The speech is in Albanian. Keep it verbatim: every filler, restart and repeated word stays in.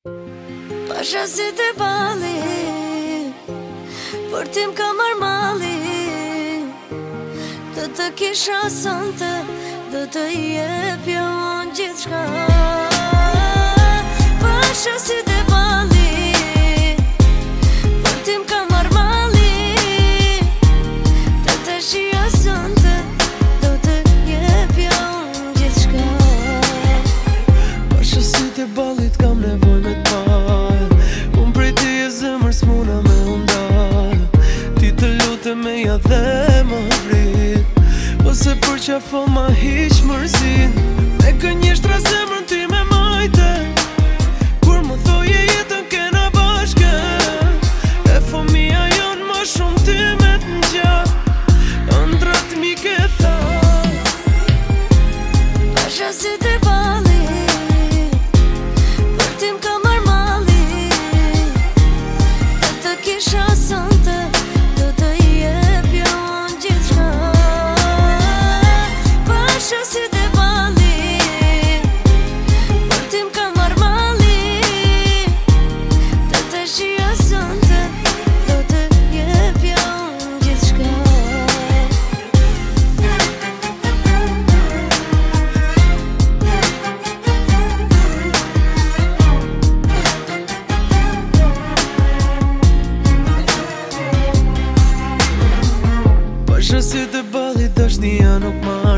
Pasha si të bali, për tim ka marrë mali. Të të kisha sante, do të jepja unë gjithë shka. Pasha si të bali, për tim ka marrë mali. Të të shia sante, do të jepja unë gjithë shka. Pasha si të balit kam nevoj me t'pal, unë prej ti e zemër s'muna me undal. Ti të lutë me ja dhe më vrit, ose për qa fol ma hiq mërzin. Me kënjeshtra zemrën ti me majte, kur më thoje jetën kena bashke. E fëmija jonë më shumë ty me t'ngja, ëndrat mi ke tha. Pasha si të bali, për tim ka marrë mali. Të të kisha sante, do të jepja unë gjithë shka. Pasha si të bali, për tim ka marrë mali. Të të shia sante, do të jepja unë gjithë shka. Pasha si të balit dashnia nuk ma